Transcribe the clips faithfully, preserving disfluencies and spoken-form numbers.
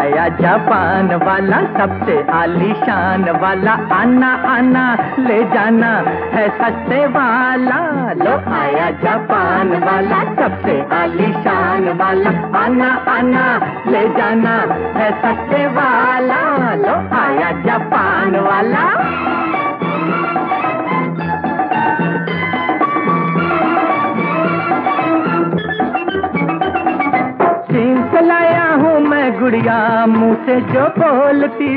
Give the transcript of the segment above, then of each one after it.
आया जापान वाला सबसे आलीशान वाला, आना आना ले जाना है सस्ते वाला। लो आया जापान वाला सबसे आलीशान वाला, आना आना ले जाना है सस्ते वाला। लो आया जापान वाला। चीन से लाया हूँ मैं गुड़िया मुँह से जो बोलती,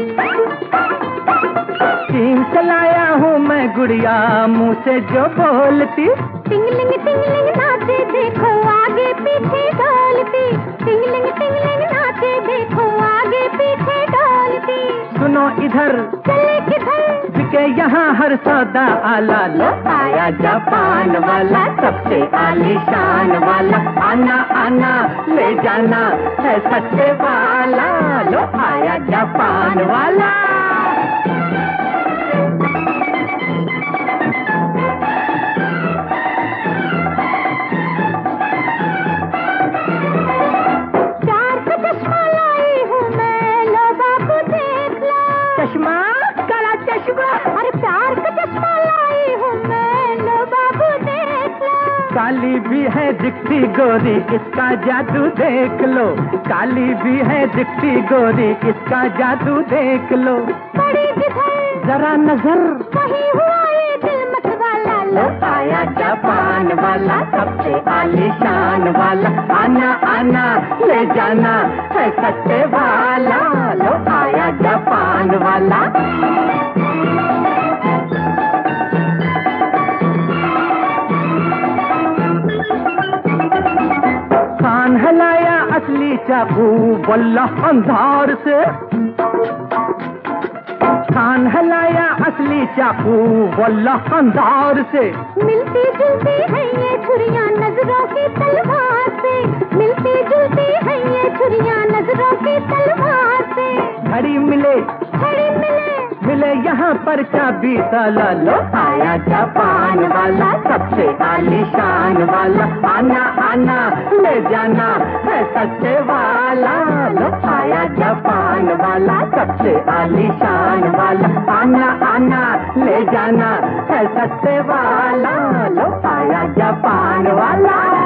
चीन से लाया हूँ मैं गुड़िया मुँह से जो बोलती। टिंगलिंग टिंगलिंग नाचे देखो आगे पीछे डोलती, टिंगलिंग टिंगलिंग नाचे देखो आगे पीछे डोलती। सुनो इधर चले किधर बिके यहाँ हर सौदा आला। लो आया जापान वाला सबसे आलीशान वाला, आना आना ले जाना है सस्ते वाला। लो आया जापान वाला। प्यार का चश्मा लाई हूँ मैं, लो बाबू देख लो। चश्मा काला चश्मा, अरे प्यार का चश्मा लाई हूँ मैं, लो बाबू देख लो। काली भी है दिखती गोरी इसका जादू देख लो, काली भी है दिखती गोरी इसका जादू देख लो। पड़ी किधर जरा नजर वही हुआ ये दिल मत वाला। लो आया जापान वाला सबसे आलीशान वाला, आना आना ले जाना है सस्ते वाला। लो आया जापान वाला। कान हलाया असली चाकू वल्लाह अंधार से, कान हलाया असली चाकू वल्लाह अंधार से। मिलती जुलती है ये छुरियां नजरों की तलवार से, मिलती जुलती है ये छुरियां नजरों की तलवार से। घड़ी मिले घड़ी मिले मिले यहाँ पर चाबी ताला। लो आया जापान वाला सबसे आलीशान वाला, आना आना ले जाना है सस्ते वाला। लो आया जापान वाला सबसे आलीशान वाला, आना आना ले जाना है सस्ते वाला। लो आया जापान वाला।